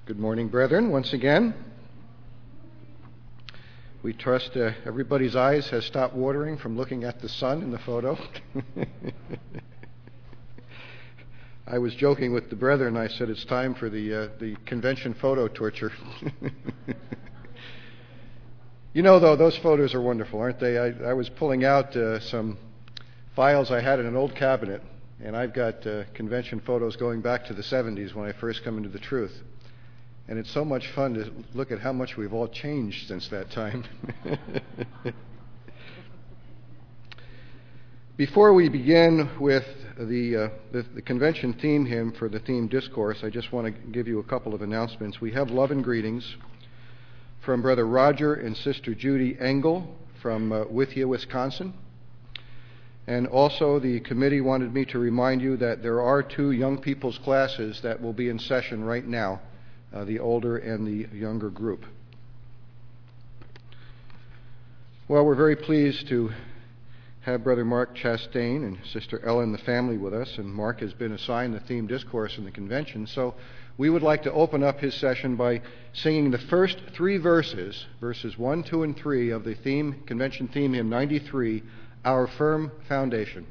Good morning, brethren, once again. We trust everybody's eyes has stopped watering from looking at the sun in the photo. I was joking with the brethren. I said it's time for the convention photo torture. You know, though, those photos are wonderful, aren't they? I was pulling out some files I had in an old cabinet, and I've got convention photos going back to the 70s when I first come into the truth. And it's so much fun to look at how much we've all changed since that time. Before we begin with the convention theme hymn for the theme discourse, I just want to give you a couple of announcements. We have love and greetings from Brother Roger and Sister Judy Engel from Withia, Wisconsin. And also the committee wanted me to remind you that there are 2 young people's classes that will be in session right now. The older and the younger group. Well, we're very pleased to have Brother Mark Chastain and Sister Ellen, the family, with us, and Mark has been assigned the theme discourse in the convention. So we would like to open up his session by singing the first 3 verses, verses 1, 2, and 3 of the convention theme hymn 93, Our Firm Foundation.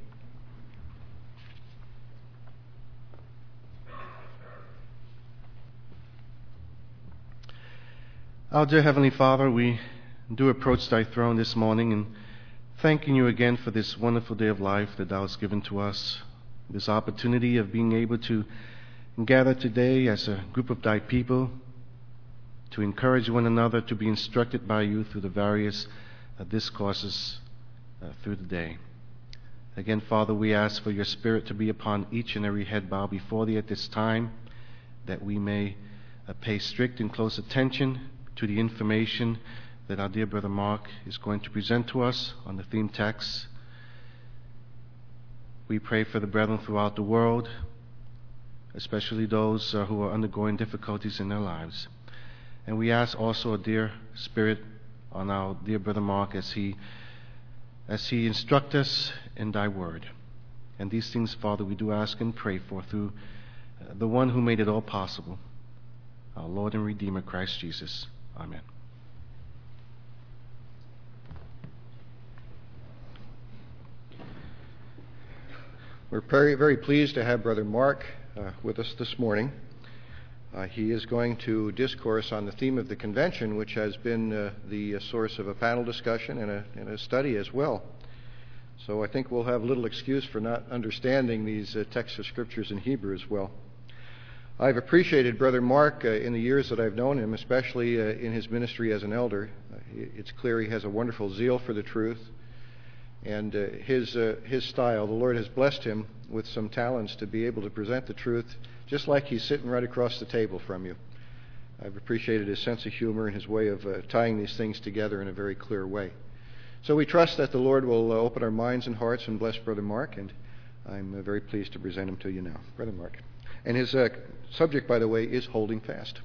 Our dear Heavenly Father, we do approach Thy throne this morning and thanking You again for this wonderful day of life that Thou hast given to us, this opportunity of being able to gather today as a group of Thy people to encourage one another, to be instructed by You through the various discourses through the day. Again, Father, we ask for Your Spirit to be upon each and every head bowed before Thee at this time, that we may pay strict and close attention to the information that our dear Brother Mark is going to present to us on the theme text. We pray for the brethren throughout the world, especially those who are undergoing difficulties in their lives. And we ask also a dear Spirit on our dear Brother Mark as he instructs us in Thy word. And these things, Father, we do ask and pray for through the one who made it all possible, our Lord and Redeemer, Christ Jesus. Amen. We're very, very pleased to have Brother Mark with us this morning. He is going to discourse on the theme of the convention, which has been the source of a panel discussion and a study as well. So I think we'll have little excuse for not understanding these texts of scriptures in Hebrew as well. I've appreciated Brother Mark in the years that I've known him, especially in his ministry as an elder. It's clear he has a wonderful zeal for the truth. And his style, the Lord has blessed him with some talents to be able to present the truth just like he's sitting right across the table from you. I've appreciated his sense of humor and his way of tying these things together in a very clear way. So we trust that the Lord will open our minds and hearts and bless Brother Mark, and I'm very pleased to present him to you now. Brother Mark. And his subject, by the way, is holding fast.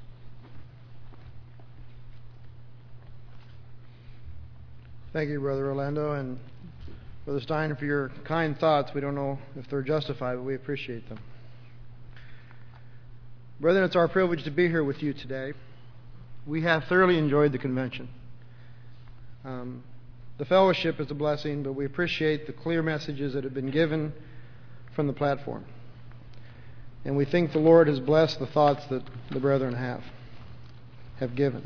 Thank you, Brother Orlando, and Brother Stein, for your kind thoughts. We don't know if they're justified, but we appreciate them. Brethren, it's our privilege to be here with you today. We have thoroughly enjoyed the convention. The fellowship is a blessing, but we appreciate the clear messages that have been given from the platform. And we think the Lord has blessed the thoughts that the brethren have given.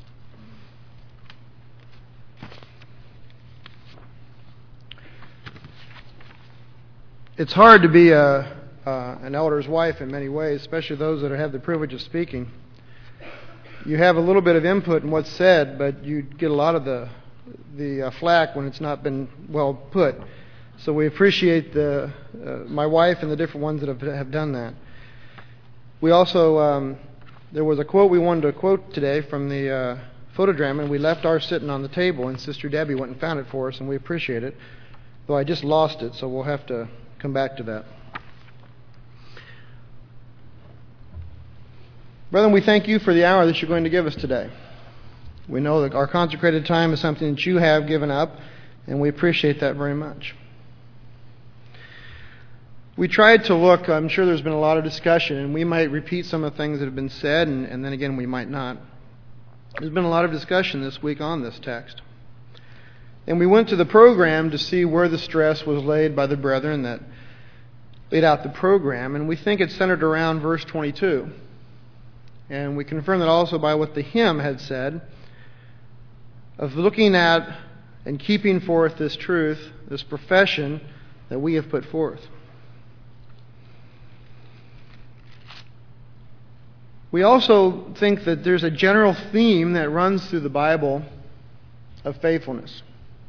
It's hard to be an elder's wife in many ways, especially those that have the privilege of speaking. You have a little bit of input in what's said, but you get a lot of the flack when it's not been well put. So we appreciate my wife and the different ones that have done that. We also, there was a quote we wanted to quote today from the photogram, and we left ours sitting on the table, and Sister Debbie went and found it for us, and we appreciate it. Though I just lost it, so we'll have to come back to that. Brethren, we thank you for the hour that you're going to give us today. We know that our consecrated time is something that you have given up, and we appreciate that very much. we tried to look, I'm sure there's been a lot of discussion, and we might repeat some of the things that have been said, and then again we might not. There's been a lot of discussion this week on this text. And we went to the program to see where the stress was laid by the brethren that laid out the program, and we think it's centered around verse 22. And we confirm that also by what the hymn had said, of looking at and keeping forth this truth, this profession that we have put forth. We also think that there's a general theme that runs through the Bible of faithfulness.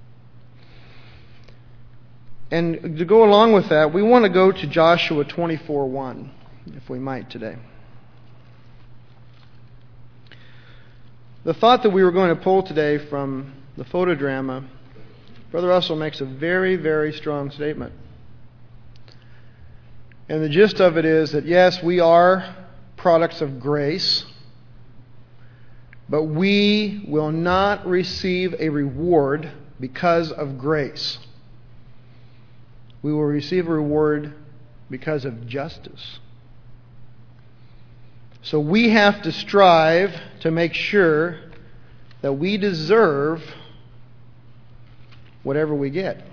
And to go along with that, we want to go to Joshua 24:1, if we might today. The thought that we were going to pull today from the photodrama, Brother Russell makes a very, very strong statement. And the gist of it is that yes, we are products of grace, but we will not receive a reward because of grace. We will receive a reward because of justice. So we have to strive to make sure that we deserve whatever we get.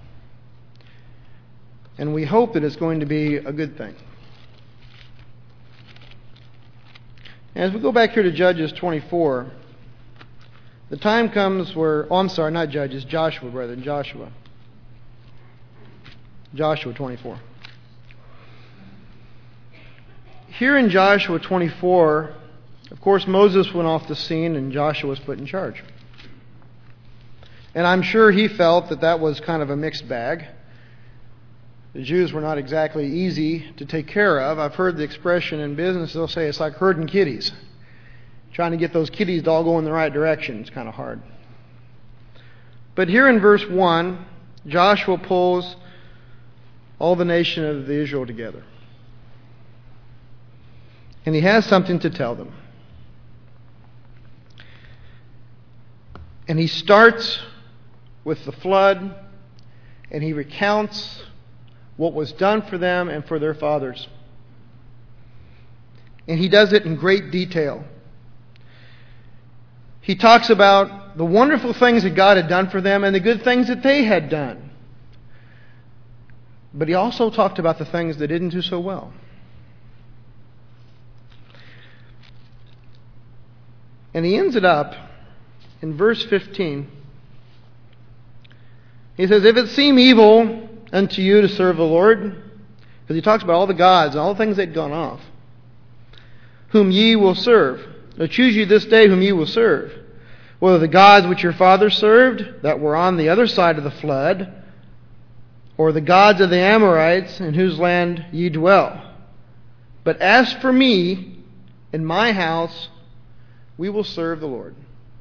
And we hope that it's going to be a good thing. As we go back here to Judges 24, the time comes where, not Judges, Joshua, brethren, Joshua 24. Here in Joshua 24, of course, Moses went off the scene and Joshua was put in charge. And I'm sure he felt that that was kind of a mixed bag. The Jews were not exactly easy to take care of. I've heard the expression in business, they'll say it's like herding kitties. Trying to get those kitties to all go in the right direction. It's kind of hard. But here in verse 1, Joshua pulls all the nation of Israel together. And he has something to tell them. And he starts with the flood, and he recounts what was done for them and for their fathers. And he does it in great detail. He talks about the wonderful things that God had done for them and the good things that they had done. But he also talked about the things they didn't do so well. And he ends it up in verse 15. He says, if it seem evil unto you to serve the Lord, because he talks about all the gods and all the things that had gone off, whom ye will serve. Now choose you this day whom ye will serve, whether the gods which your fathers served, that were on the other side of the flood, or the gods of the Amorites in whose land ye dwell. But as for me and my house, we will serve the Lord.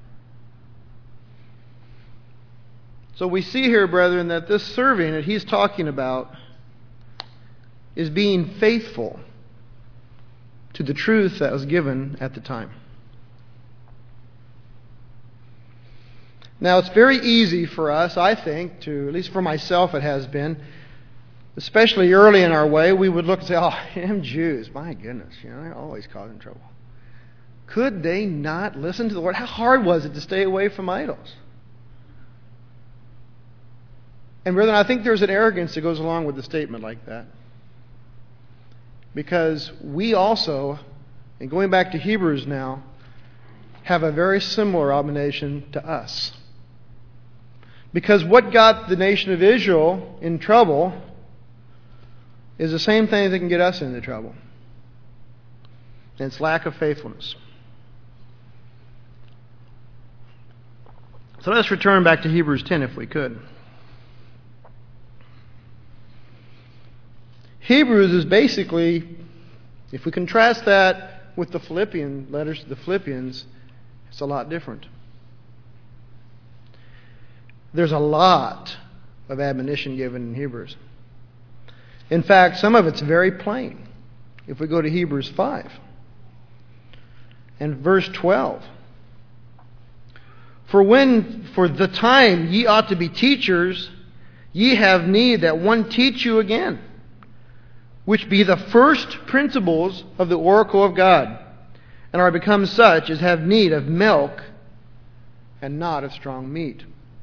So we see here, brethren, that this serving that he's talking about is being faithful to the truth that was given at the time. Now, it's very easy for us, I think, to, at least for myself it has been, especially early in our way, we would look and say, oh, them Jews, my goodness, they're always causing trouble. Could they not listen to the Lord? How hard was it to stay away from idols? And brethren, I think there's an arrogance that goes along with a statement like that. Because we also, and going back to Hebrews now, have a very similar obligation to us. Because what got the nation of Israel in trouble is the same thing that can get us into trouble. And it's lack of faithfulness. So let's return back to Hebrews 10 if we could. Hebrews is basically, if we contrast that with the Philippian letters to the Philippians, it's a lot different. There's a lot of admonition given in Hebrews. In fact, some of it's very plain. If we go to Hebrews 5 and verse 12. For the time ye ought to be teachers, ye have need that one teach you again, which be the first principles of the oracle of God, and are become such as have need of milk and not of strong meat.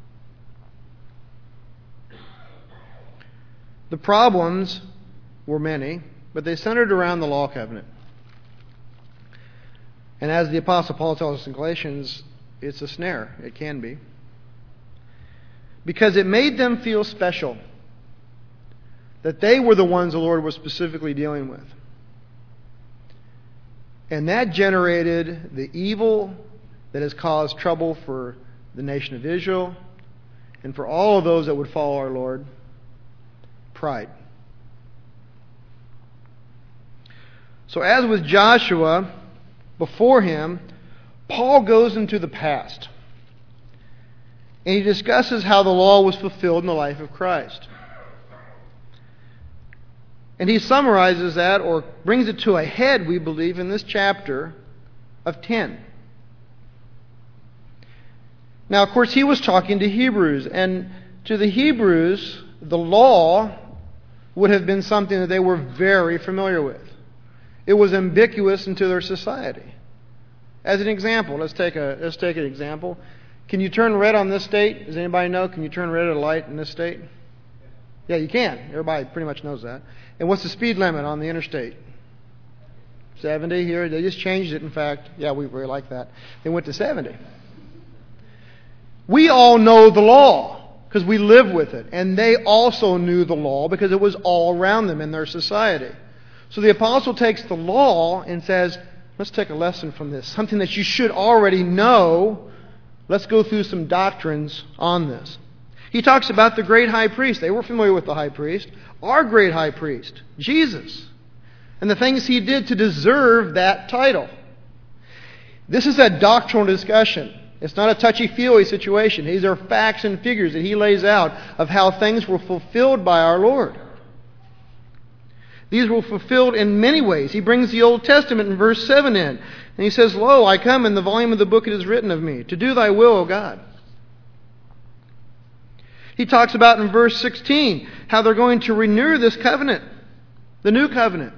The problems were many, but they centered around the law covenant. And as the Apostle Paul tells us in Galatians, it's a snare. It can be. Because it made them feel special. That they were the ones the Lord was specifically dealing with. And that generated the evil that has caused trouble for the nation of Israel and for all of those that would follow our Lord. Pride. So as with Joshua, before him, Paul goes into the past. And he discusses how the law was fulfilled in the life of Christ. And he summarizes that, or brings it to a head, we believe, in this chapter of 10. Now, of course, he was talking to Hebrews. And to the Hebrews, the law would have been something that they were very familiar with. It was ubiquitous into their society. As an example, let's take an example. Can you turn red on this state? Does anybody know? Can you turn red at a light in this state? Yeah, you can. Everybody pretty much knows that. And what's the speed limit on the interstate? 70 here. They just changed it, in fact. Yeah, we really like that. They went to 70. We all know the law because we live with it. And they also knew the law because it was all around them in their society. So the apostle takes the law and says, let's take a lesson from this. Something that you should already know. Let's go through some doctrines on this. He talks about the great high priest. They were familiar with the high priest. Our great high priest, Jesus. And the things he did to deserve that title. This is a doctrinal discussion. It's not a touchy-feely situation. These are facts and figures that he lays out of how things were fulfilled by our Lord. These were fulfilled in many ways. He brings the Old Testament in verse 7 in. And he says, Lo, I come, in the volume of the book it is written of me, to do thy will, O God. He talks about in verse 16 how they're going to renew this covenant, the new covenant.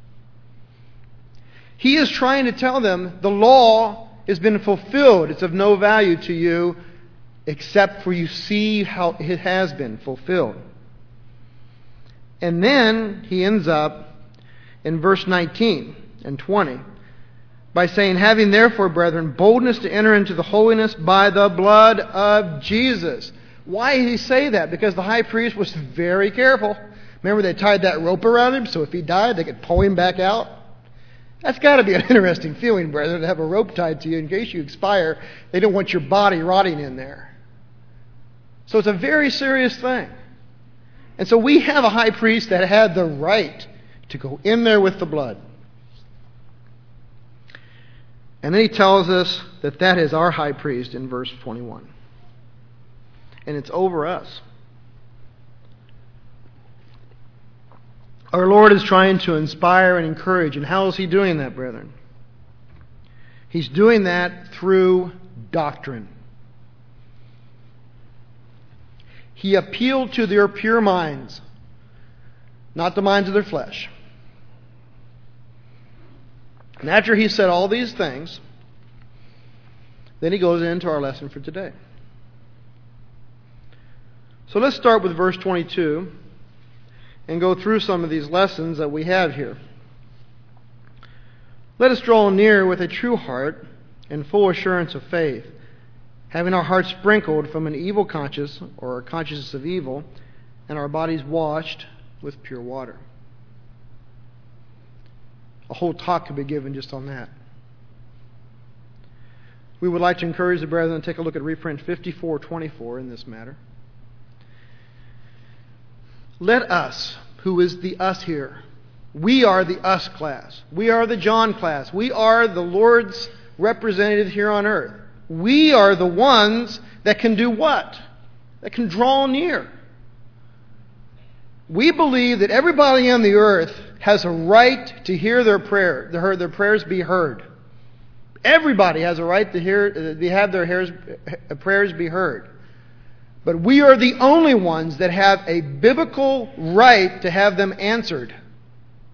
He is trying to tell them the law has been fulfilled. It's of no value to you except for you see how it has been fulfilled. And then he ends up in verse 19 and 20 by saying, having therefore, brethren, boldness to enter into the holiness by the blood of Jesus. Why did he say that? Because the high priest was very careful. Remember, they tied that rope around him, so if he died, they could pull him back out. That's got to be an interesting feeling, brethren, to have a rope tied to you in case you expire. They don't want your body rotting in there. So it's a very serious thing. And so we have a high priest that had the right to go in there with the blood. And then he tells us that that is our high priest in verse 21. And it's over us. Our Lord is trying to inspire and encourage. And how is he doing that, brethren? He's doing that through doctrine. He appealed to their pure minds, not the minds of their flesh. And after he said all these things, then he goes into our lesson for today. So let's start with verse 22 and go through some of these lessons that we have here. Let us draw near with a true heart and full assurance of faith, having our hearts sprinkled from an evil conscience, or a consciousness of evil, and our bodies washed with pure water. A whole talk could be given just on that. We would like to encourage the brethren to take a look at reprint 5424 in this matter. Let us, who is the us here, we are the us class. We are the John class. We are the Lord's representatives here on earth. We are the ones that can do what? That can draw near. We believe that everybody on the earth has a right to hear their prayers be heard. Everybody has a right to have their prayers be heard. But we are the only ones that have a biblical right to have them answered.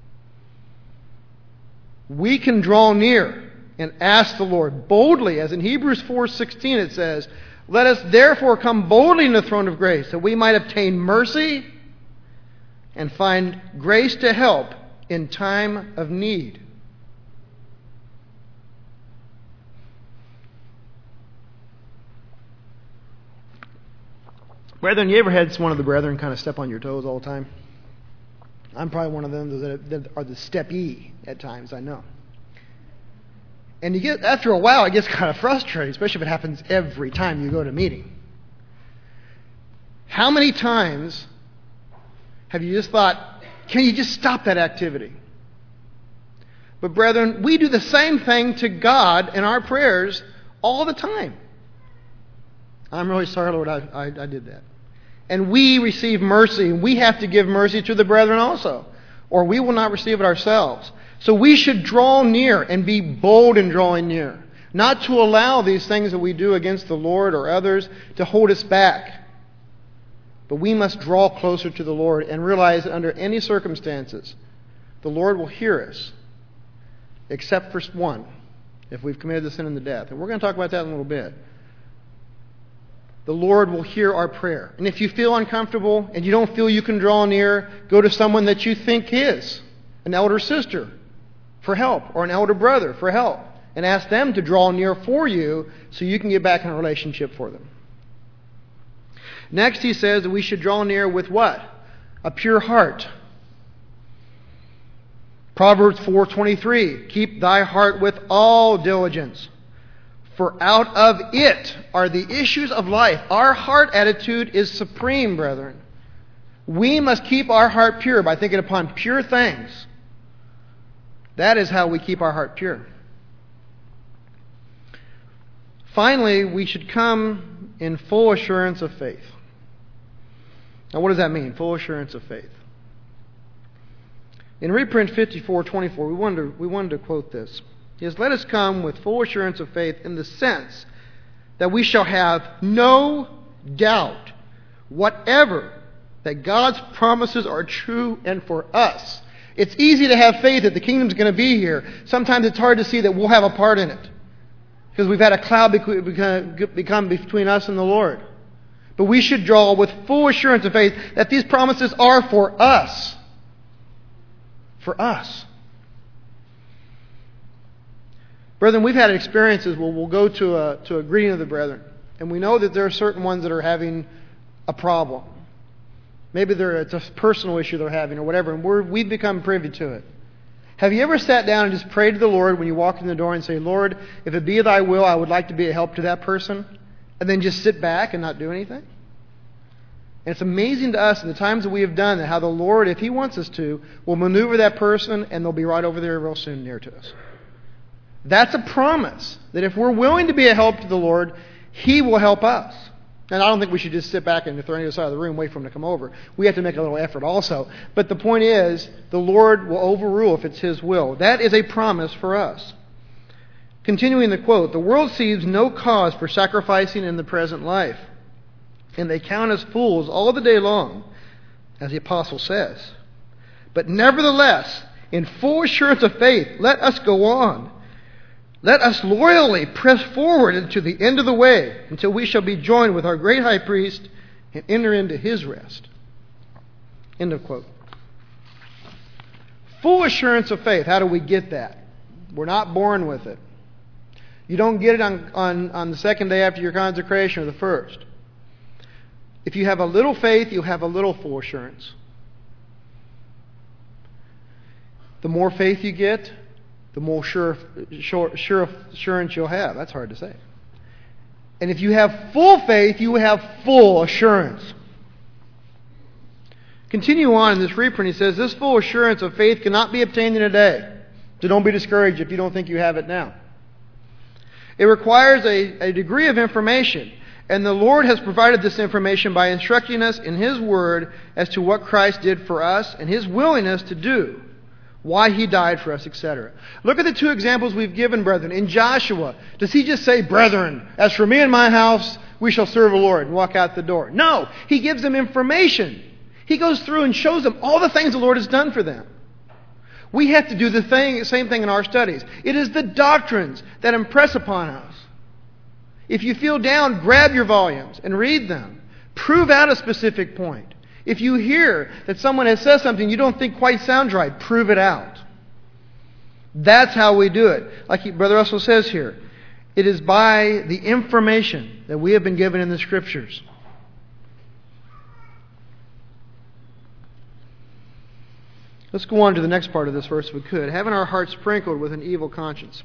we can draw near and ask the Lord boldly, as in Hebrews 4:16 it says, "Let us therefore come boldly to the throne of grace, that we might obtain mercy and find grace to help in time of need." Brethren, you ever had one of the brethren kind of step on your toes all the time? I'm probably one of them that are the step-y at times, I know. And after a while, it gets kind of frustrating, especially if it happens every time you go to a meeting. How many times have you just thought, can you just stop that activity? But brethren, we do the same thing to God in our prayers all the time. I'm really sorry, Lord, I did that. And we receive mercy, and we have to give mercy to the brethren also, or we will not receive it ourselves. So we should draw near and be bold in drawing near, not to allow these things that we do against the Lord or others to hold us back. But we must draw closer to the Lord and realize that under any circumstances, the Lord will hear us, except for one, if we've committed the sin and the death. And we're going to talk about that in a little bit. The Lord will hear our prayer. And if you feel uncomfortable and you don't feel you can draw near, go to someone that you think is an elder sister for help, or an elder brother for help, and ask them to draw near for you so you can get back in a relationship for them. Next, he says that we should draw near with what? A pure heart. Proverbs 4:23, "Keep thy heart with all diligence, for out of it are the issues of life." Our heart attitude is supreme, brethren. We must keep our heart pure by thinking upon pure things. That is how we keep our heart pure. Finally, we should come in full assurance of faith. Now, what does that mean, full assurance of faith? In reprint 54:24, we wanted to quote this. It says, "Let us come with full assurance of faith in the sense that we shall have no doubt whatever that God's promises are true and for us." It's easy to have faith that the kingdom's going to be here. Sometimes it's hard to see that we'll have a part in it, because we've had a cloud become between us and the Lord. But we should draw with full assurance of faith that these promises are for us. For us. Brethren, we've had experiences where we'll go to a greeting of the brethren, and we know that there are certain ones that are having a problem. Maybe it's a personal issue they're having or whatever, and we've become privy to it. Have you ever sat down and just prayed to the Lord when you walk in the door and say, "Lord, if it be thy will, I would like to be a help to that person," and then just sit back and not do anything? And it's amazing to us in the times that we have done that, how the Lord, if He wants us to, will maneuver that person and they'll be right over there real soon near to us. That's a promise that if we're willing to be a help to the Lord, He will help us. And I don't think we should just sit back and if they're on the other side of the room, wait for Him to come over. We have to make a little effort also. But the point is, the Lord will overrule if it's His will. That is a promise for us. Continuing the quote, "The world sees no cause for sacrificing in the present life, and they count us fools all the day long," as the apostle says. "But nevertheless, in full assurance of faith, let us go on. Let us loyally press forward into the end of the way until we shall be joined with our great high priest and enter into His rest." End of quote. Full assurance of faith. How do we get that? We're not born with it. You don't get it on the second day after your consecration or the first. If you have a little faith, you have a little full assurance. The more faith you get, the more sure assurance you'll have. That's hard to say. And if you have full faith, you have full assurance. Continue on in this reprint. He says, "This full assurance of faith cannot be obtained in a day." So don't be discouraged if you don't think you have it now. It requires a degree of information. And the Lord has provided this information by instructing us in His Word as to what Christ did for us and His willingness to do, why He died for us, etc. Look at the two examples we've given, brethren. In Joshua, does he just say, "Brethren, as for me and my house, we shall serve the Lord," and walk out the door? No, he gives them information. He goes through and shows them all the things the Lord has done for them. We have to do the same thing in our studies. It is the doctrines that impress upon us. If you feel down, grab your volumes and read them. Prove out a specific point. If you hear that someone has said something you don't think quite sounds right, prove it out. That's how we do it. Like Brother Russell says here, it is by the information that we have been given in the Scriptures. Let's go on to the next part of this verse if we could. Having our hearts sprinkled with an evil conscience.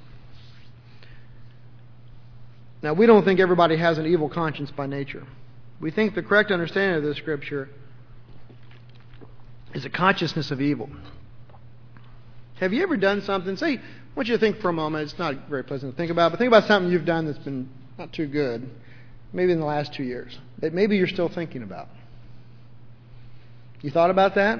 Now, we don't think everybody has an evil conscience by nature. We think the correct understanding of this Scripture is a consciousness of evil. Have you ever done something? Say, I want you to think for a moment. It's not very pleasant to think about, but think about something you've done that's been not too good, maybe in the last 2 years, that maybe you're still thinking about. You thought about that?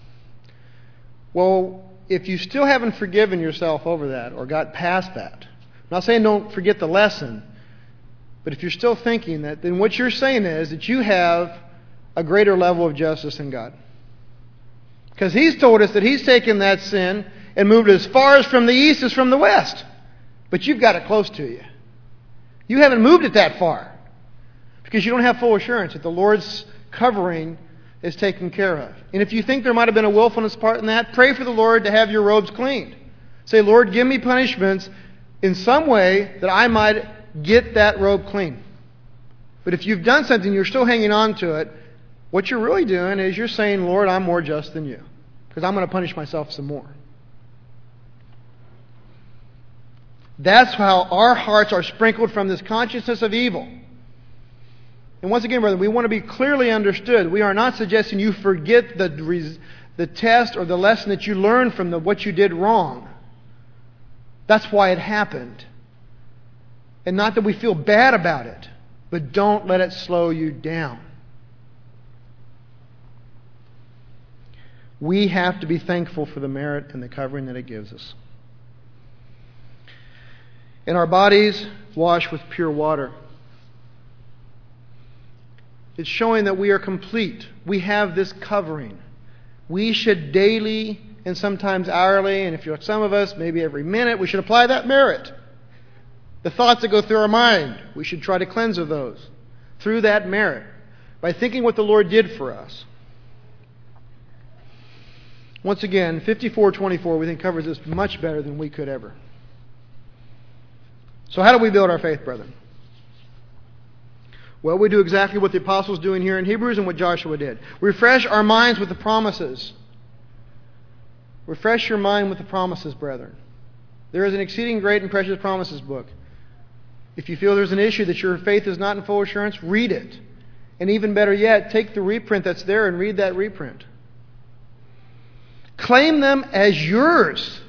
Well, if you still haven't forgiven yourself over that or got past that, I'm not saying don't forget the lesson, but if you're still thinking that, then what you're saying is that you have a greater level of justice than God. Because He's told us that He's taken that sin and moved it as far as from the east as from the west. But you've got it close to you. You haven't moved it that far. Because you don't have full assurance that the Lord's covering is taken care of. And if you think there might have been a willfulness part in that, pray for the Lord to have your robes cleaned. Say, Lord, give me punishments in some way that I might get that robe clean. But if you've done something, you're still hanging on to it, what you're really doing is you're saying, Lord, I'm more just than you. Because I'm going to punish myself some more. That's how our hearts are sprinkled from this consciousness of evil. And once again, brother, we want to be clearly understood. We are not suggesting you forget the test or the lesson that you learned from what you did wrong. That's why it happened. And not that we feel bad about it, but don't let it slow you down. We have to be thankful for the merit and the covering that it gives us. And our bodies wash with pure water. It's showing that we are complete. We have this covering. We should daily and sometimes hourly, and if you're some of us, maybe every minute, we should apply that merit. The thoughts that go through our mind, we should try to cleanse of those through that merit by thinking what the Lord did for us. Once again, 54:24 we think covers this much better than we could ever. So how do we build our faith, brethren? Well, we do exactly what the apostles doing here in Hebrews and what Joshua did. Refresh our minds with the promises. Refresh your mind with the promises, brethren. There is an exceeding great and precious promises book. If you feel there's an issue that your faith is not in full assurance, read it. And even better yet, take the reprint that's there and read that reprint. Claim them as yours.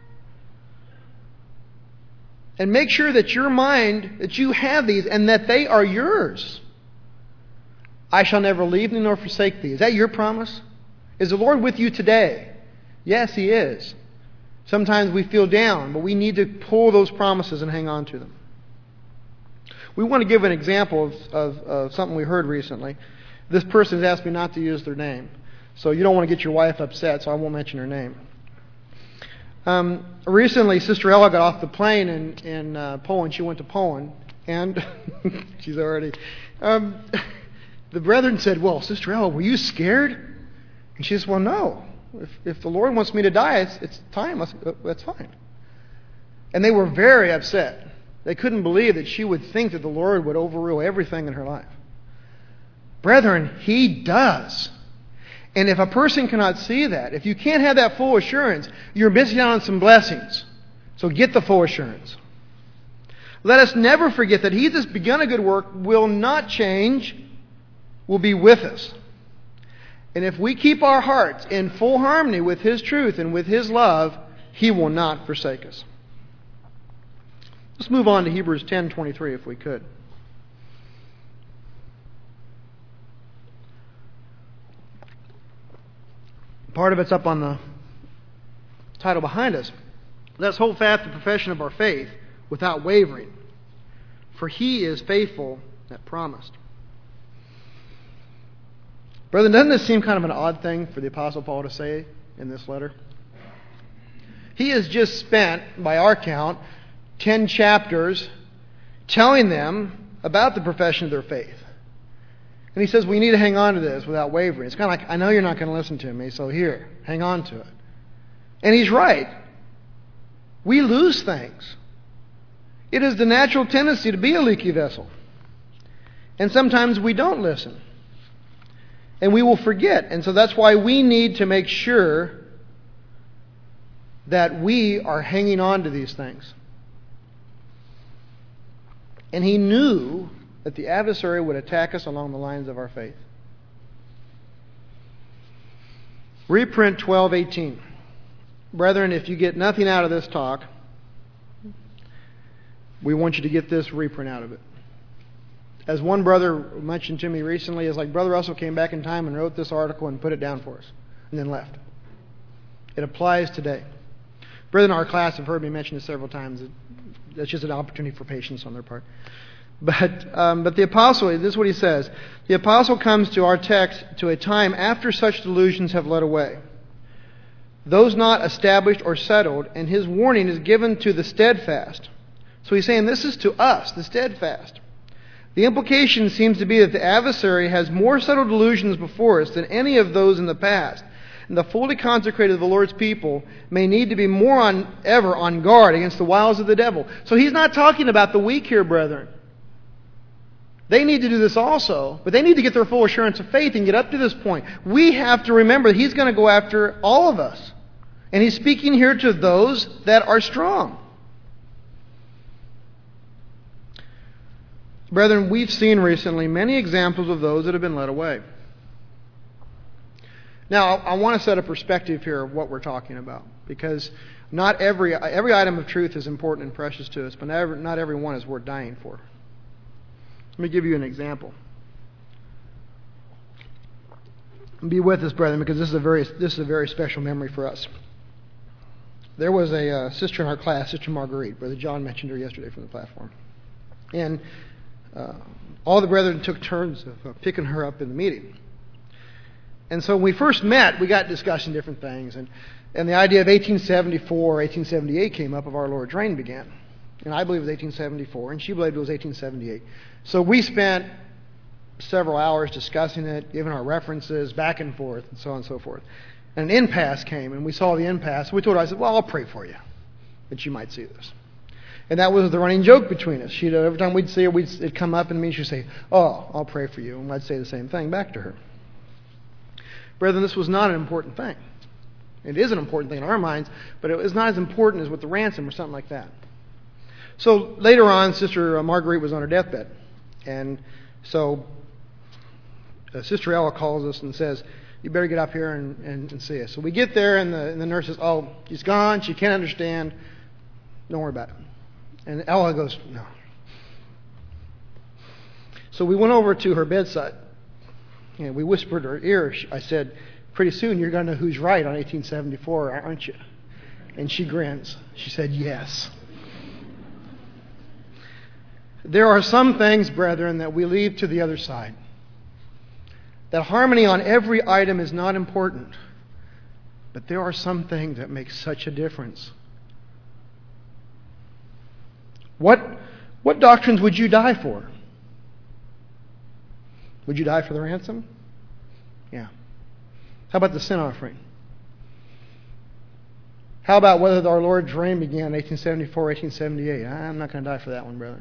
And make sure that your mind, that you have these and that they are yours. I shall never leave thee nor forsake thee. Is that your promise? Is the Lord with you today? Yes, He is. Sometimes we feel down, but we need to pull those promises and hang on to them. We want to give an example of something we heard recently. This person has asked me not to use their name. So you don't want to get your wife upset, so I won't mention her name. Recently, Sister Ella got off the plane in Poland. She went to Poland, and she's already... the brethren said, well, Sister Ella, were you scared? And she says, well, no. If the Lord wants me to die, it's time. That's fine. And they were very upset. They couldn't believe that she would think that the Lord would overrule everything in her life. Brethren, He does. And if a person cannot see that, if you can't have that full assurance, you're missing out on some blessings. So get the full assurance. Let us never forget that He that's begun a good work will not change, will be with us. And if we keep our hearts in full harmony with His truth and with His love, He will not forsake us. Let's move on to Hebrews 10:23 if we could. Part of it's up on the title behind us. Let's hold fast the profession of our faith without wavering, for He is faithful that promised. Brother, doesn't this seem kind of an odd thing for the Apostle Paul to say in this letter? He has just spent, by our count, 10 chapters telling them about the profession of their faith. And he says, we need to hang on to this without wavering. It's kind of like, I know you're not going to listen to me, so here, hang on to it. And he's right. We lose things. It is the natural tendency to be a leaky vessel. And sometimes we don't listen. And we will forget. And so that's why we need to make sure that we are hanging on to these things. And he knew that the adversary would attack us along the lines of our faith. Reprint 12:18. Brethren, if you get nothing out of this talk, we want you to get this reprint out of it. As one brother mentioned to me recently, it's like Brother Russell came back in time and wrote this article and put it down for us, and then left. It applies today. Brethren in our class have heard me mention this several times. That's just an opportunity for patience on their part. But the apostle, this is what he says. The apostle comes to our text to a time after such delusions have led away, those not established or settled, and his warning is given to the steadfast. So he's saying this is to us, the steadfast. The implication seems to be that the adversary has more settled delusions before us than any of those in the past. And the fully consecrated of the Lord's people may need to be more ever on guard against the wiles of the devil. So he's not talking about the weak here, brethren. They need to do this also, but they need to get their full assurance of faith and get up to this point. We have to remember that he's going to go after all of us. And he's speaking here to those that are strong. Brethren, we've seen recently many examples of those that have been led away. Now, I want to set a perspective here of what we're talking about, because not every item of truth is important and precious to us, but not every one is worth dying for. Let me give you an example. Be with us, brethren, because this is a very special memory for us. There was a sister in our class, Sister Marguerite. Brother John mentioned her yesterday from the platform. And all the brethren took turns of picking her up in the meeting. And so when we first met, we got discussing different things. And the idea of 1874 or 1878 came up of our Lord's reign began. And I believe it was 1874, and she believed it was 1878. So we spent several hours discussing it, giving our references, back and forth, and so on and so forth. And an impasse came, and we saw the impasse. We told her, I said, well, I'll pray for you, that you might see this. And that was the running joke between us. Every time we'd see her, it'd come up, and she'd say, oh, I'll pray for you. And I'd say the same thing back to her. Brethren, this was not an important thing. It is an important thing in our minds, but it was not as important as with the ransom or something like that. So later on, Sister Marguerite was on her deathbed. And so Sister Ella calls us and says, you better get up here and see us. So we get there, and the nurse says, oh, she's gone. She can't understand. Don't worry about it. And Ella goes, no. So we went over to her bedside, and we whispered her ear. I said, pretty soon you're going to know who's right on 1874, aren't you? And she grins. She said, yes. There are some things, brethren, that we leave to the other side. That harmony on every item is not important. But there are some things that make such a difference. What doctrines would you die for? Would you die for the ransom? Yeah. How about the sin offering? How about whether our Lord's reign began in 1874 or 1878? I'm not going to die for that one, brother.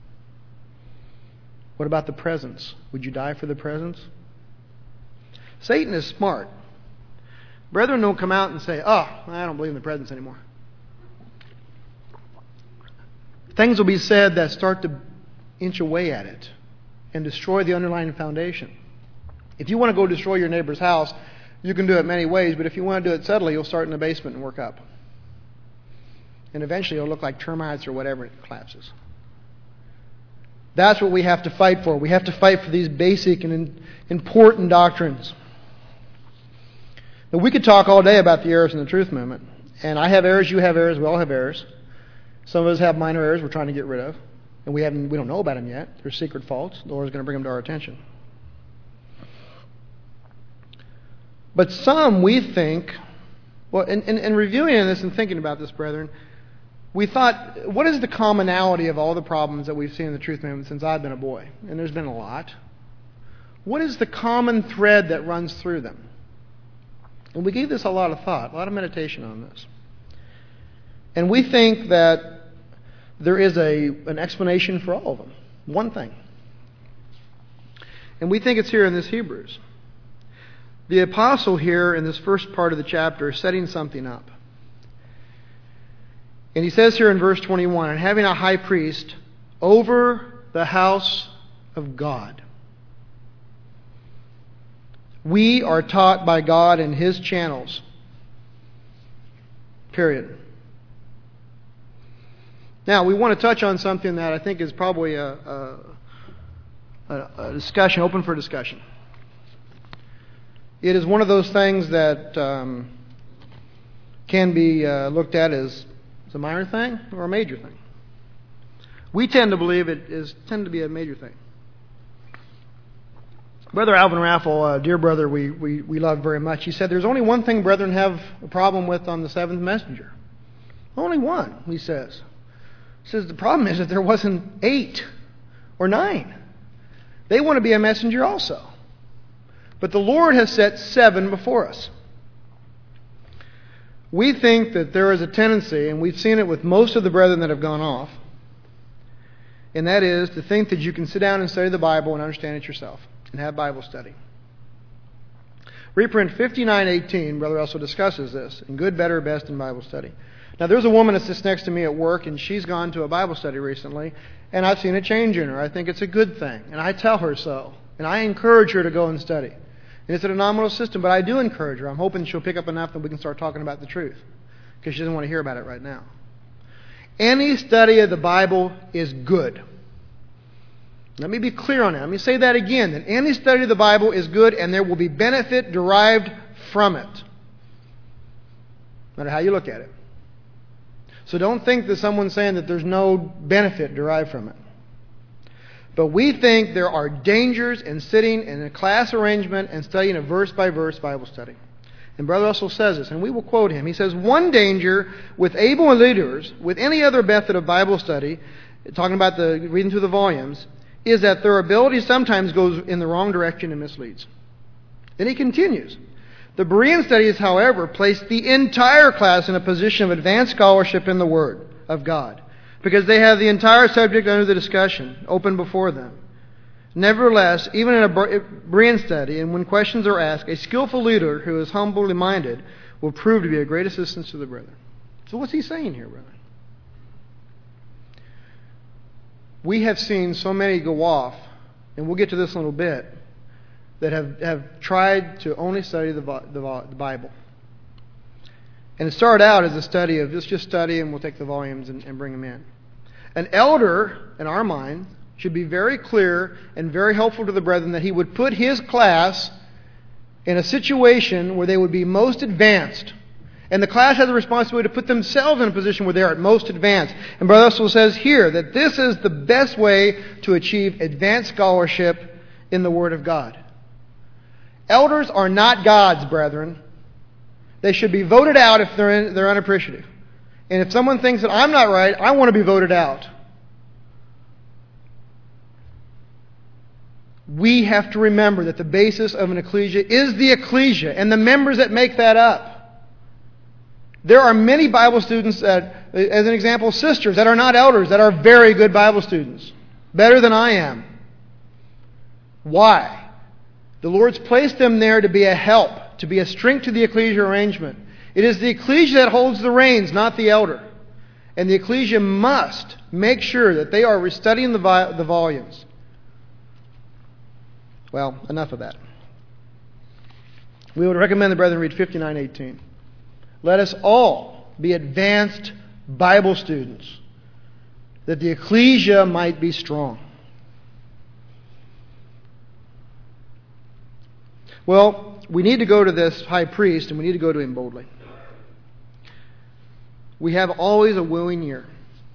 What about the presence? Would you die for the presence? Satan is smart. Brethren don't come out and say, oh, I don't believe in the presence anymore. Things will be said that start to inch away at it and destroy the underlying foundation. If you want to go destroy your neighbor's house, you can do it many ways, but if you want to do it subtly, you'll start in the basement and work up. And eventually it'll look like termites or whatever, and it collapses. That's what we have to fight for. We have to fight for these basic and important doctrines. Now, we could talk all day about the errors in the truth movement. And I have errors, you have errors, we all have errors. Some of us have minor errors we're trying to get rid of. And we don't know about them yet. They're secret faults. The Lord is going to bring them to our attention. But some we think, Well, in reviewing this and thinking about this, brethren, we thought, what is the commonality of all the problems that we've seen in the truth movement since I've been a boy? And there's been a lot. What is the common thread that runs through them? And we gave this a lot of thought, a lot of meditation on this. And we think that there is an explanation for all of them. One thing. And we think it's here in this Hebrews. The apostle here in this first part of the chapter is setting something up. And he says here in verse 21, and having a high priest over the house of God. We are taught by God in His channels. Period. Now, we want to touch on something that I think is probably a discussion, open for discussion. It is one of those things that can be looked at as a minor thing or a major thing. We tend to believe it tend to be a major thing. Brother Alvin Raffle, dear brother we love very much, he said, there's only one thing brethren have a problem with on the seventh messenger. Only one, he says. He says the problem is that there wasn't 8 or 9. They want to be a messenger also. But the Lord has set 7 before us. We think that there is a tendency, and we've seen it with most of the brethren that have gone off, and that is to think that you can sit down and study the Bible and understand it yourself and have Bible study. Reprint 5918, Brother also discusses this in Good, Better, Best in Bible Study. Now, there's a woman that sits next to me at work, and she's gone to a Bible study recently, and I've seen a change in her. I think it's a good thing, and I tell her so, and I encourage her to go and study. And it's a nominal system, but I do encourage her. I'm hoping she'll pick up enough that we can start talking about the truth, because she doesn't want to hear about it right now. Any study of the Bible is good. Let me be clear on that. Let me say that again, that any study of the Bible is good, and there will be benefit derived from it, no matter how you look at it. So don't think that someone's saying that there's no benefit derived from it. But we think there are dangers in sitting in a class arrangement and studying a verse-by-verse Bible study. And Brother Russell says this, and we will quote him. He says, one danger with able leaders, with any other method of Bible study, talking about the reading through the volumes, is that their ability sometimes goes in the wrong direction and misleads. Then he continues. The Berean studies, however, place the entire class in a position of advanced scholarship in the Word of God, because they have the entire subject under the discussion open before them. Nevertheless, even in a Berean study, and when questions are asked, a skillful leader who is humbly minded will prove to be a great assistance to the brethren. So what's he saying here, brethren? We have seen so many go off, and we'll get to this in a little bit, that have tried to only study the Bible. And it started out as a study of just study and we'll take the volumes and bring them in. An elder, in our mind, should be very clear and very helpful to the brethren that he would put his class in a situation where they would be most advanced. And the class has the responsibility to put themselves in a position where they are at most advanced. And Brother Russell says here that this is the best way to achieve advanced scholarship in the Word of God. Elders are not gods, brethren. They should be voted out if they're unappreciative. And if someone thinks that I'm not right, I want to be voted out. We have to remember that the basis of an ecclesia is the ecclesia and the members that make that up. There are many Bible students that, as an example, sisters that are not elders, that are very good Bible students. Better than I am. Why? The Lord's placed them there to be a help, to be a strength to the ecclesia arrangement. It is the ecclesia that holds the reins, not the elder. And the ecclesia must make sure that they are studying the volumes. Well, enough of that. We would recommend the brethren read 59:18. Let us all be advanced Bible students, that the ecclesia might be strong. Well, we need to go to this high priest, and we need to go to him boldly. We have always a wooing ear.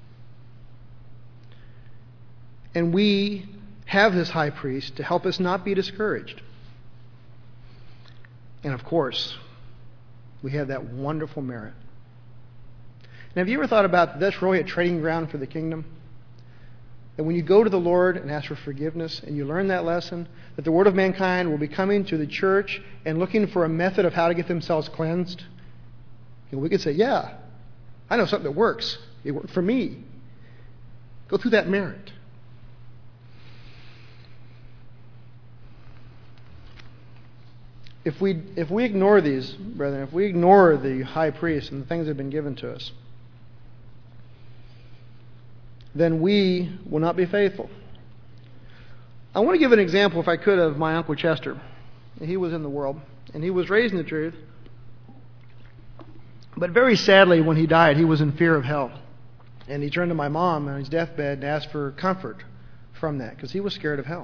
And we have this high priest to help us not be discouraged. And of course, We have that wonderful merit. And have you ever thought about that's really a training ground for the kingdom? That when you go to the Lord and ask for forgiveness and you learn that lesson, that the word of mankind will be coming to the church and looking for a method of how to get themselves cleansed. And we could say, yeah, I know something that works. It worked for me. Go through that merit. If we ignore these, brethren, if we ignore the high priest and the things that have been given to us, then we will not be faithful. I want to give an example, if I could, of my Uncle Chester. He was in the world, and he was raised in the truth. But very sadly, when he died, he was in fear of hell. And he turned to my mom on his deathbed and asked for comfort from that, because he was scared of hell.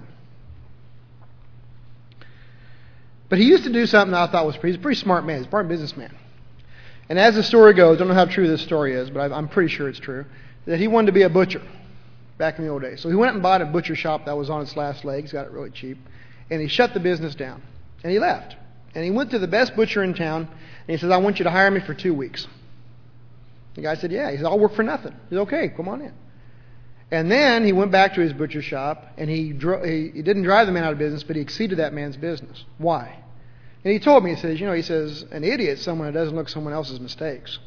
But he used to do something I thought was he's a pretty smart man. He's a smart businessman. And as the story goes, I don't know how true this story is, but I'm pretty sure it's true, that he wanted to be a butcher back in the old days. So he went and bought a butcher shop that was on its last legs, got it really cheap, and he shut the business down. And he left. And he went to the best butcher in town, and he says, I want you to hire me for 2 weeks. The guy said, yeah. He said, I'll work for nothing. He said, okay, come on in. And then he went back to his butcher shop, and he didn't drive the man out of business, but he exceeded that man's business. Why? And he told me, he says, an idiot is someone that doesn't look at someone else's mistakes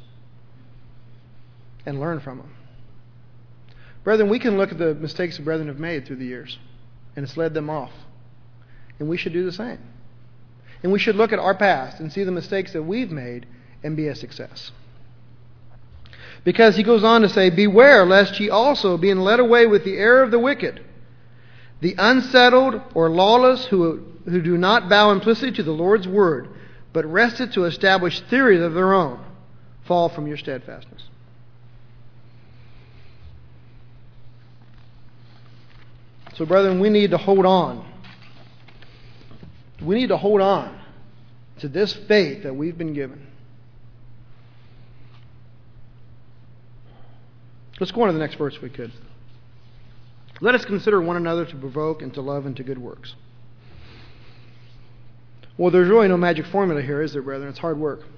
and learn from them. Brethren, we can look at the mistakes the brethren have made through the years, and it's led them off. And we should do the same. And we should look at our past and see the mistakes that we've made and be a success. Because he goes on to say, beware lest ye also, being led away with the error of the wicked, the unsettled or lawless who do not bow implicitly to the Lord's word, but rested to establish theories of their own, fall from your steadfastness. So, brethren, we need to hold on. We need to hold on to this faith that we've been given. Let's go on to the next verse if we could. Let us consider one another to provoke and to love and to good works. Well, there's really no magic formula here, is there, brethren? It's hard work.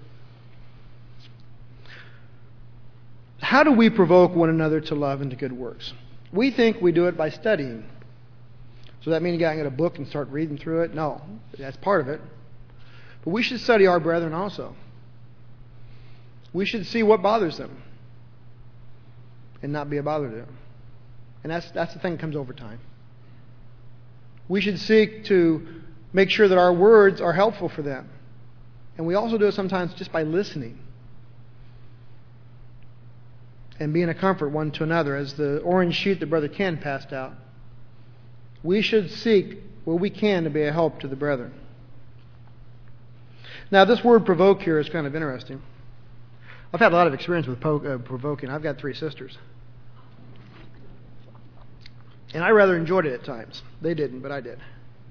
How do we provoke one another to love and to good works? We think we do it by studying. So that means you got to get a book and start reading through it? No, that's part of it. But we should study our brethren also. We should see what bothers them and not be a bother to them. And that's the thing that comes over time. We should seek to make sure that our words are helpful for them. And we also do it sometimes just by listening and being a comfort one to another. As the orange sheet that Brother Ken passed out, we should seek where we can to be a help to the brethren. Now, this word provoke here is kind of interesting. I've had a lot of experience with provoking. I've got 3 sisters. And I rather enjoyed it at times. They didn't, but I did.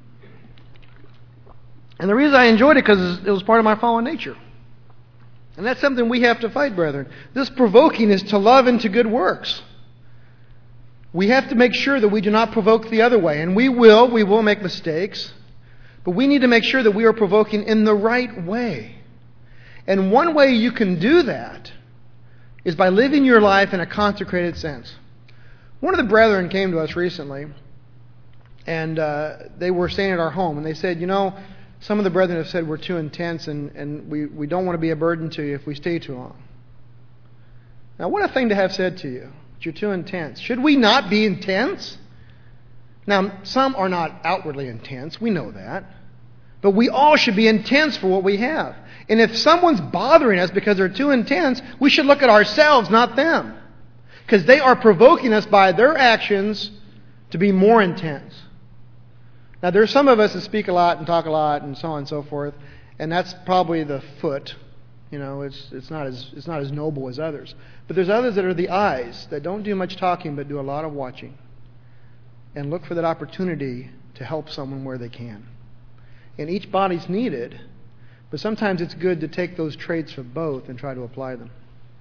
And the reason I enjoyed it because it was part of my fallen nature. And that's something we have to fight, brethren. This provoking is to love and to good works. We have to make sure that we do not provoke the other way. And we will make mistakes. But we need to make sure that we are provoking in the right way. And one way you can do that is by living your life in a consecrated sense. One of the brethren came to us recently, and they were staying at our home, and they said, some of the brethren have said we're too intense, and we don't want to be a burden to you if we stay too long. Now, what a thing to have said to you. You're too intense. Should we not be intense? Now, some are not outwardly intense. We know that. But we all should be intense for what we have. And if someone's bothering us because they're too intense, we should look at ourselves, not them. Because they are provoking us by their actions to be more intense. Now, there are some of us that speak a lot and talk a lot and so on and so forth. And that's probably the foot. It's not as noble as others. But there's others that are the eyes that don't do much talking but do a lot of watching. And look for that opportunity to help someone where they can. And each body's needed, but sometimes it's good to take those traits of both and try to apply them.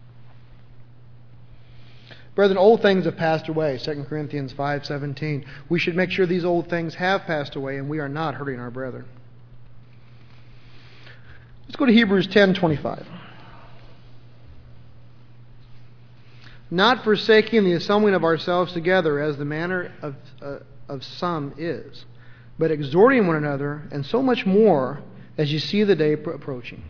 Brethren, old things have passed away. 2 Corinthians 5:17. We should make sure these old things have passed away and we are not hurting our brethren. Let's go to Hebrews 10:25. Not forsaking the assembling of ourselves together as the manner of some is, but exhorting one another, and so much more as you see the day approaching.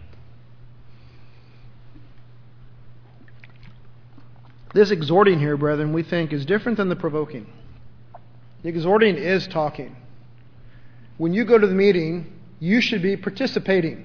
This exhorting here, brethren, we think is different than the provoking. The exhorting is talking. When you go to the meeting, you should be participating.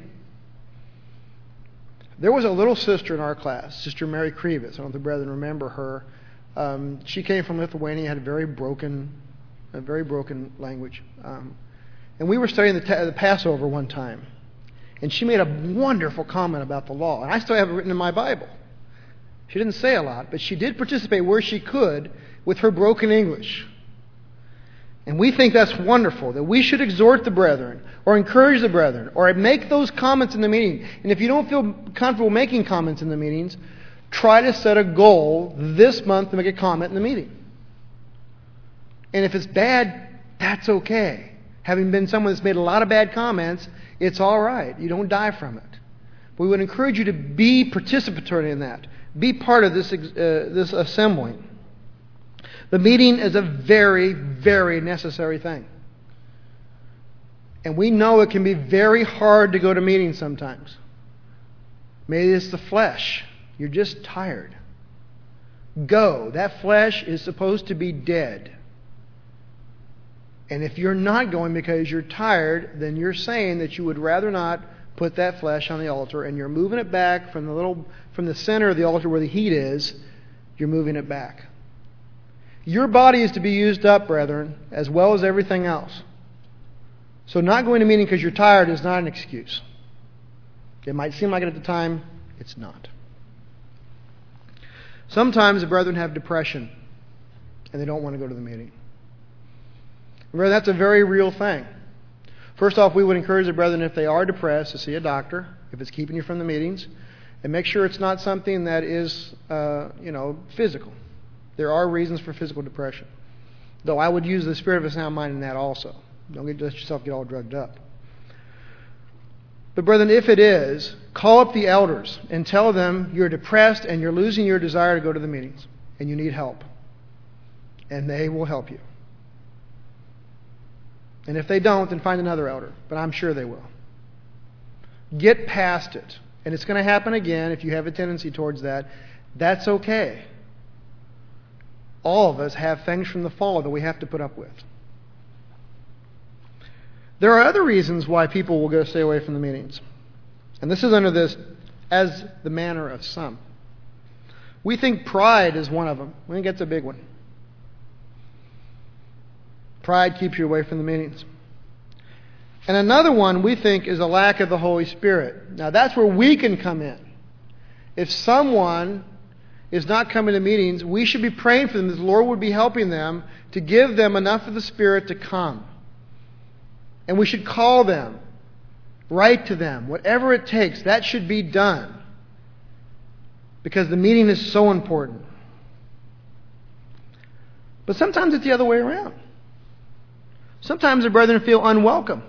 There was a little sister in our class, Sister Mary Krivitz. I don't know if the brethren remember her. She came from Lithuania, had a very broken language. And we were studying the Passover one time. And she made a wonderful comment about the law. And I still have it written in my Bible. She didn't say a lot, but she did participate where she could with her broken English. And we think that's wonderful, that we should exhort the brethren, or encourage the brethren, or make those comments in the meeting. And if you don't feel comfortable making comments in the meetings, try to set a goal this month to make a comment in the meeting. And if it's bad, that's okay. Having been someone that's made a lot of bad comments, it's all right. You don't die from it. But we would encourage you to be participatory in that. Be part of this assembling. The meeting is a very, very necessary thing. And we know it can be very hard to go to meetings sometimes. Maybe it's the flesh. You're just tired. Go. That flesh is supposed to be dead. And if you're not going because you're tired, then you're saying that you would rather not put that flesh on the altar, and you're moving it back from the center of the altar where the heat is. You're moving it back. Your body is to be used up, brethren, as well as everything else. So not going to meeting because you're tired is not an excuse. It might seem like it at the time. It's not. Sometimes the brethren have depression and they don't want to go to the meeting. Brethren, that's a very real thing. First off, we would encourage the brethren, if they are depressed, to see a doctor, if it's keeping you from the meetings, and make sure it's not something that is, physical. There are reasons for physical depression. Though I would use the spirit of a sound mind in that also. Don't let yourself get all drugged up. But brethren, if it is, call up the elders and tell them you're depressed and you're losing your desire to go to the meetings and you need help. And they will help you. And if they don't, then find another elder. But I'm sure they will. Get past it. And it's going to happen again if you have a tendency towards that. That's okay. All of us have things from the fall that we have to put up with. There are other reasons why people will go stay away from the meetings. And this is under this, as the manner of some. We think pride is one of them. We think it's a big one. Pride keeps you away from the meetings. And another one we think is a lack of the Holy Spirit. Now that's where we can come in. If someone is not coming to meetings, we should be praying for them that the Lord would be helping them to give them enough of the Spirit to come. And we should call them, write to them, whatever it takes, that should be done. Because the meeting is so important. But sometimes it's the other way around. Sometimes the brethren feel unwelcome.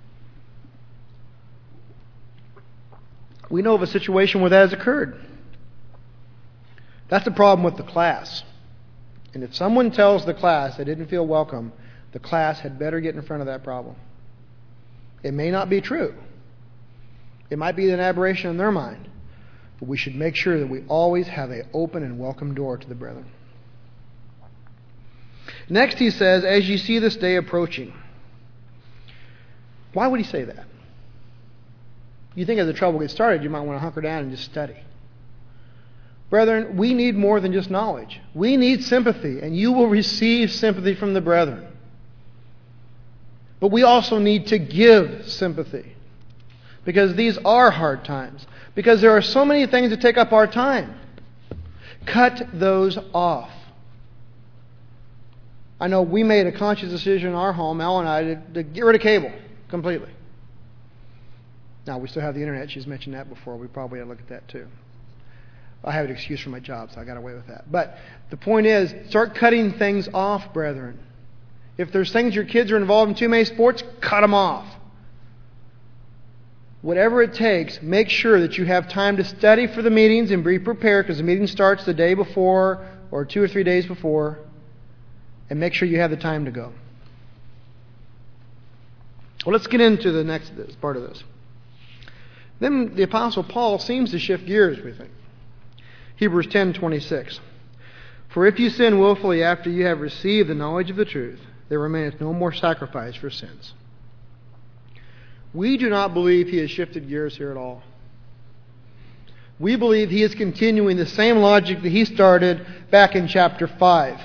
We know of a situation where that has occurred. That's the problem with the class. And if someone tells the class they didn't feel welcome, the class had better get in front of that problem. It may not be true. It might be an aberration in their mind. But we should make sure that we always have an open and welcome door to the brethren. Next he says, as you see this day approaching. Why would he say that? You think as the trouble gets started, you might want to hunker down and just study. Brethren, we need more than just knowledge. We need sympathy, and you will receive sympathy from the brethren. But we also need to give sympathy. Because these are hard times. Because there are so many things that take up our time. Cut those off. I know we made a conscious decision in our home, Elle and I, to get rid of cable completely. Now, we still have the internet. She's mentioned that before. We probably ought to look at that too. I have an excuse for my job, so I got away with that. But the point is, start cutting things off, brethren. If there's things your kids are involved in too many sports, cut them off. whatever it takes, make sure that you have time to study for the meetings and be prepared, because the meeting starts the day before or 2 or 3 days before, and make sure you have the time to go. Well, let's get into the next part of this. Then the Apostle Paul seems to shift gears, we think. Hebrews 10:26. For if you sin willfully after you have received the knowledge of the truth, there remaineth no more sacrifice for sins. We do not believe he has shifted gears here at all. We believe he is continuing the same logic that he started back in chapter 5.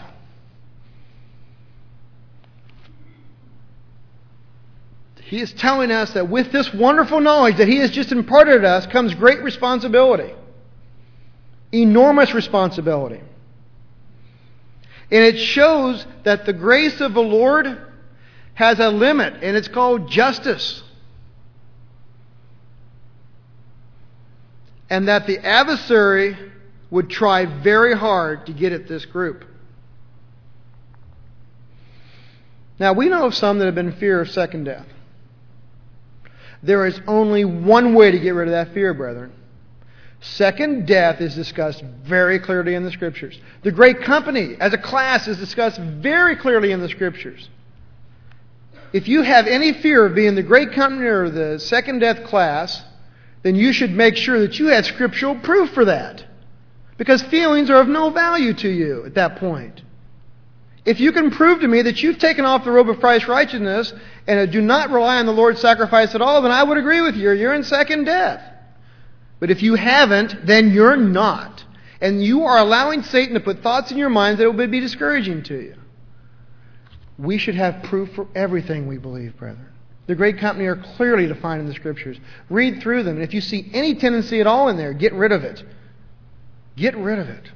He is telling us that with this wonderful knowledge that he has just imparted to us comes great responsibility. Enormous responsibility. And it shows that the grace of the Lord has a limit, and it's called justice. And that the adversary would try very hard to get at this group. Now, we know of some that have been in fear of second death. There is only one way to get rid of that fear, brethren. Second death is discussed very clearly in the Scriptures. The Great Company, as a class, is discussed very clearly in the Scriptures. If you have any fear of being the Great Company or the second death class, then you should make sure that you have scriptural proof for that. Because feelings are of no value to you at that point. If you can prove to me that you've taken off the robe of Christ's righteousness and do not rely on the Lord's sacrifice at all, then I would agree with you. You're in second death. But if you haven't, then you're not. And you are allowing Satan to put thoughts in your minds that would be discouraging to you. We should have proof for everything we believe, brethren. The Great Company are clearly defined in the Scriptures. Read through them, and if you see any tendency at all in there, get rid of it. Get rid of it.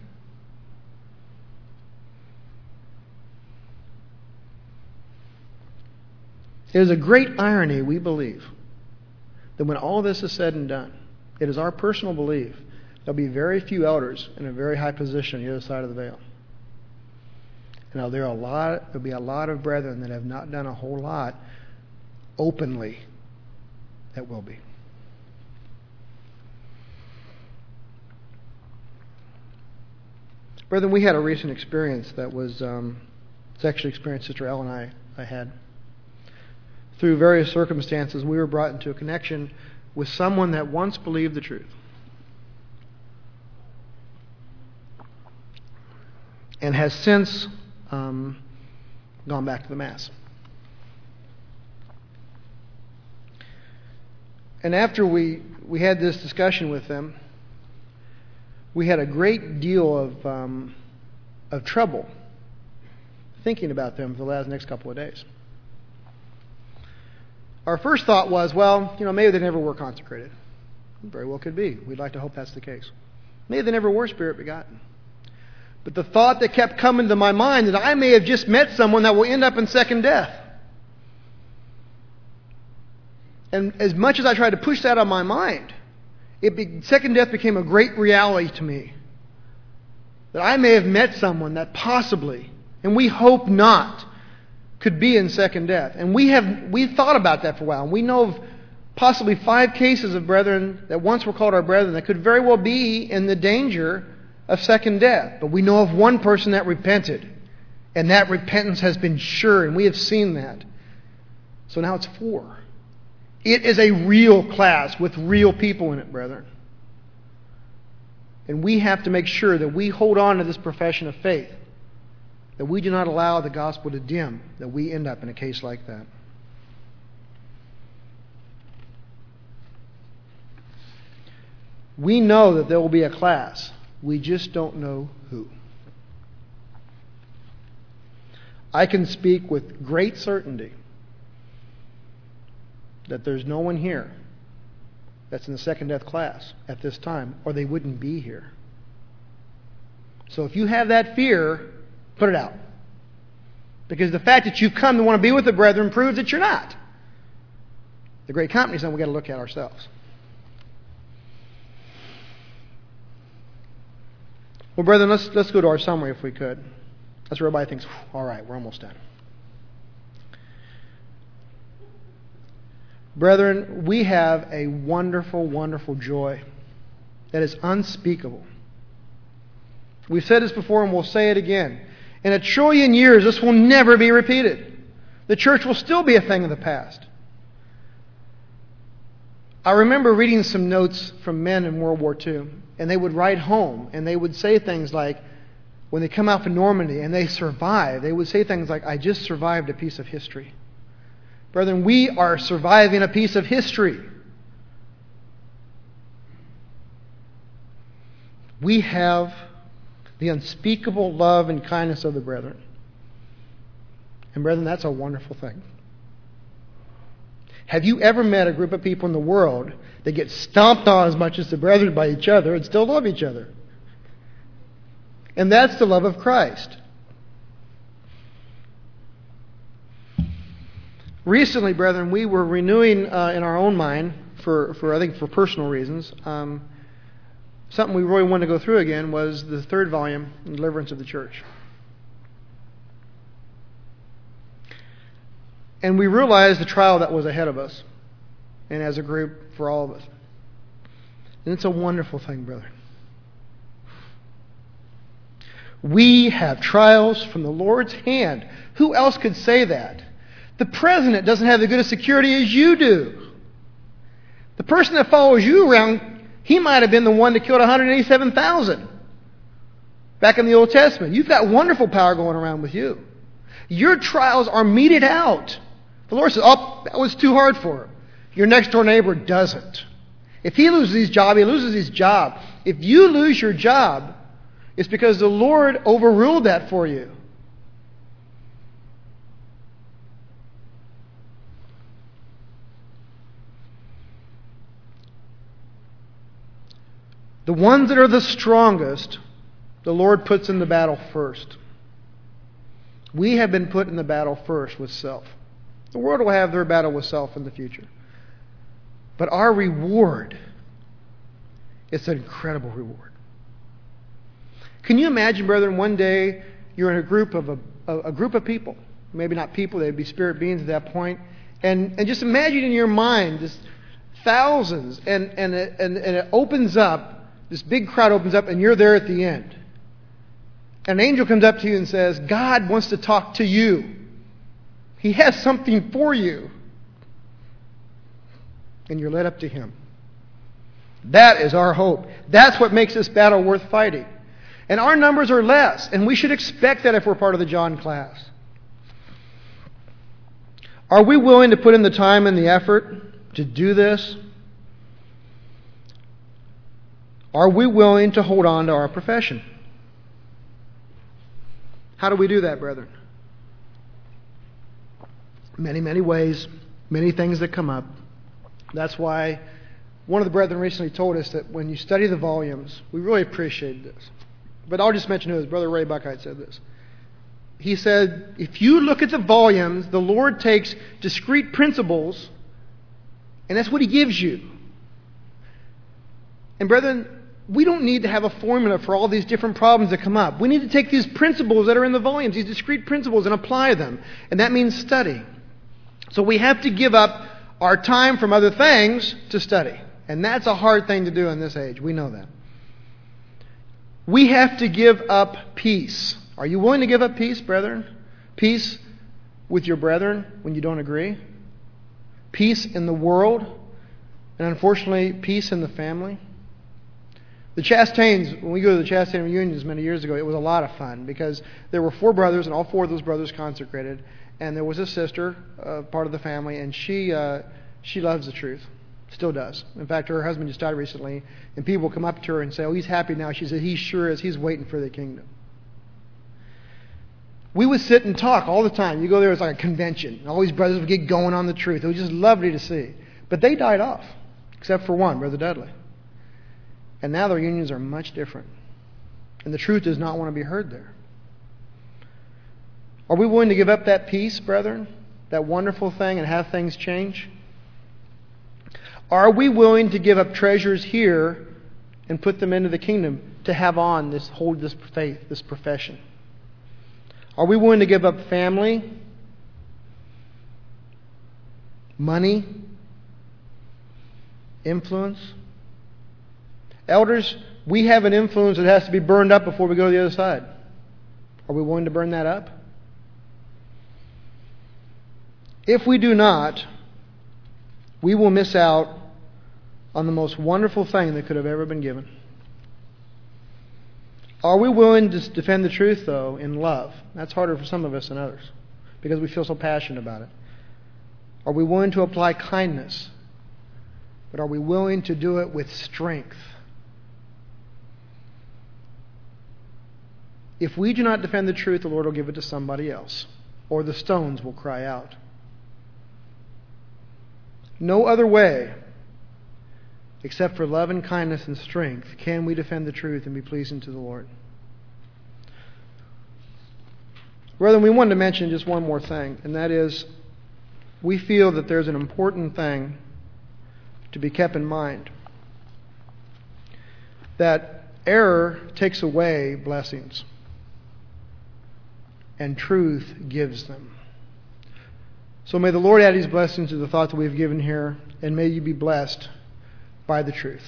It is a great irony, we believe, that when all this is said and done, it is our personal belief there'll be very few elders in a very high position on the other side of the veil. Now, there'll be a lot of brethren that have not done a whole lot openly that will be. Brethren, we had a recent experience that was it's actually experience Sister Elle and I had. Through various circumstances, we were brought into a connection with someone that once believed the truth and has since gone back to the Mass. And after we had this discussion with them, we had a great deal of trouble thinking about them for the next couple of days. Our first thought was, well, maybe they never were consecrated. Very well could be. We'd like to hope that's the case. Maybe they never were Spirit begotten. But the thought that kept coming to my mind that I may have just met someone that will end up in second death. And as much as I tried to push that out of my mind, second death became a great reality to me. That I may have met someone that possibly, and we hope not, could be in second death. And we thought about that for a while. And we know of possibly 5 cases of brethren that once were called our brethren that could very well be in the danger of second death. But we know of one person that repented. And that repentance has been sure, and we have seen that. So now it's 4. It is a real class with real people in it, brethren. And we have to make sure that we hold on to this profession of faith. That we do not allow the gospel to dim, that we end up in a case like that. We know that there will be a class. We just don't know who. I can speak with great certainty that there's no one here that's in the second death class at this time, or they wouldn't be here. So if you have that fear, put it out. Because the fact that you've come to want to be with the brethren proves that you're not. The Great Company is something we've got to look at ourselves. Well, brethren, let's go to our summary if we could. That's where everybody thinks, all right, we're almost done. Brethren, we have a wonderful, wonderful joy that is unspeakable. We've said this before and we'll say it again. In 1 trillion years, this will never be repeated. The church will still be a thing of the past. I remember reading some notes from men in World War II, and they would write home, and they would say things like, when they come out from Normandy and they survive, they would say things like, I just survived a piece of history. Brethren, we are surviving a piece of history. We have the unspeakable love and kindness of the brethren. And brethren, that's a wonderful thing. Have you ever met a group of people in the world that get stomped on as much as the brethren by each other and still love each other? And that's the love of Christ. Recently, brethren, we were renewing in our own mind, for personal reasons, something we really wanted to go through again was the third volume, Deliverance of the Church. And we realized the trial that was ahead of us, and as a group, for all of us. And it's a wonderful thing, brother. We have trials from the Lord's hand. Who else could say that? The president doesn't have as good a security as you do. The person that follows you around, he might have been the one that killed 187,000 back in the Old Testament. You've got wonderful power going around with you. Your trials are meted out. The Lord says, oh, that was too hard for him. Your next door neighbor doesn't. If he loses his job, he loses his job. If you lose your job, it's because the Lord overruled that for you. The ones that are the strongest, the Lord puts in the battle first. We have been put in the battle first with self. The world will have their battle with self in the future. But our reward, it's an incredible reward. Can you imagine, brethren, one day you're in a group of people, maybe not people, they'd be spirit beings at that point, and just imagine in your mind just thousands, and it opens up, this big crowd opens up, and you're there at the end. And an angel comes up to you and says, God wants to talk to you. He has something for you. And you're led up to Him. That is our hope. That's what makes this battle worth fighting. And our numbers are less, and we should expect that if we're part of the John class. Are we willing to put in the time and the effort to do this? Are we willing to hold on to our profession? How do we do that, brethren? Many, many ways, many things that come up. That's why one of the brethren recently told us that when you study the volumes, we really appreciate this. But I'll just mention who it is. Brother Ray Buckheit said this. He said, if you look at the volumes, the Lord takes discrete principles, and that's what He gives you. And brethren, we don't need to have a formula for all these different problems that come up. We need to take these principles that are in the volumes, these discrete principles, and apply them. And that means study. So we have to give up our time from other things to study. And that's a hard thing to do in this age. We know that. We have to give up peace. Are you willing to give up peace, brethren? Peace with your brethren when you don't agree? Peace in the world? And unfortunately, peace in the family? The Chastains, when we go to the Chastain reunions many years ago, it was a lot of fun because there were 4 brothers, and all 4 of those brothers consecrated. And there was a sister, part of the family, and she loves the truth. Still does. In fact, her husband just died recently, and people come up to her and say, oh, he's happy now. She said, he sure is. He's waiting for the kingdom. We would sit and talk all the time. You go there, it's like a convention. All these brothers would get going on the truth. It was just lovely to see. But they died off, except for one, Brother Dudley. And now their unions are much different. And the truth does not want to be heard there. Are we willing to give up that peace, brethren? That wonderful thing, and have things change? Are we willing to give up treasures here and put them into the kingdom to hold this faith, this profession? Are we willing to give up family, money, influence. Elders, we have an influence that has to be burned up before we go to the other side. Are we willing to burn that up? If we do not, we will miss out on the most wonderful thing that could have ever been given. Are we willing to defend the truth, though, in love? That's harder for some of us than others because we feel so passionate about it. Are we willing to apply kindness? But are we willing to do it with strength? If we do not defend the truth, the Lord will give it to somebody else, or the stones will cry out. No other way, except for love and kindness and strength, can we defend the truth and be pleasing to the Lord. Brethren, we wanted to mention just one more thing, and that is we feel that there's an important thing to be kept in mind. That error takes away blessings, and truth gives them. So may the Lord add His blessings to the thoughts that we've given here, and may you be blessed by the truth.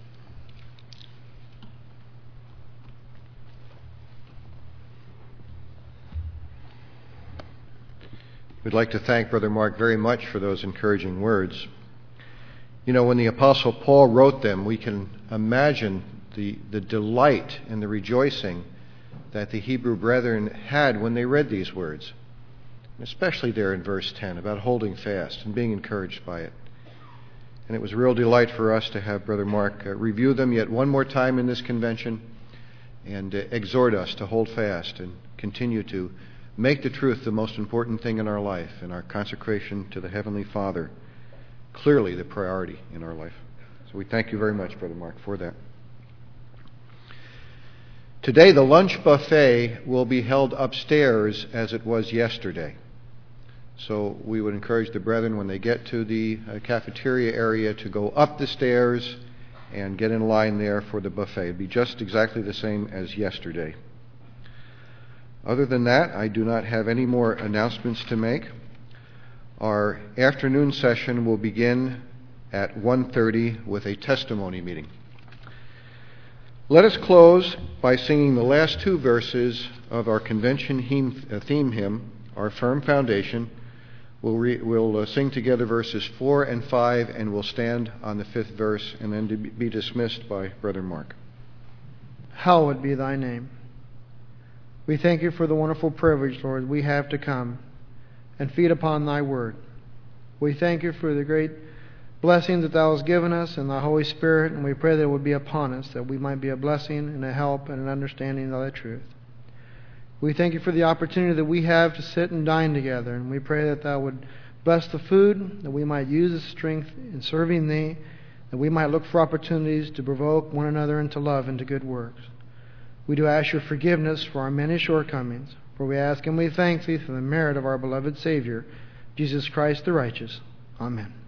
We'd like to thank Brother Mark very much for those encouraging words. You know, when the Apostle Paul wrote them, we can imagine the delight and the rejoicing that the Hebrew brethren had when they read these words, especially there in verse 10 about holding fast and being encouraged by it. And it was a real delight for us to have Brother Mark review them yet one more time in this convention and exhort us to hold fast and continue to make the truth the most important thing in our life and our consecration to the Heavenly Father clearly the priority in our life. So we thank you very much, Brother Mark, for that. Today the lunch buffet will be held upstairs as it was yesterday. So we would encourage the brethren when they get to the cafeteria area to go up the stairs and get in line there for the buffet. It'd be just exactly the same as yesterday. Other than that, I do not have any more announcements to make. Our afternoon session will begin at 1:30 with a testimony meeting. Let us close by singing the last two verses of our convention theme hymn, Our Firm Foundation. We'll sing together verses 4 and 5, and we'll stand on the fifth verse and then be dismissed by Brother Mark. Hallowed be thy name. We thank you for the wonderful privilege, Lord, we have to come and feed upon thy word. We thank you for the great blessing that thou hast given us in the Holy Spirit, and we pray that it would be upon us, that we might be a blessing and a help and an understanding of thy truth. We thank you for the opportunity that we have to sit and dine together, and we pray that thou would bless the food, that we might use the strength in serving thee, that we might look for opportunities to provoke one another into love and to good works. We do ask your forgiveness for our many shortcomings, for we ask and we thank thee for the merit of our beloved Savior, Jesus Christ the righteous. Amen.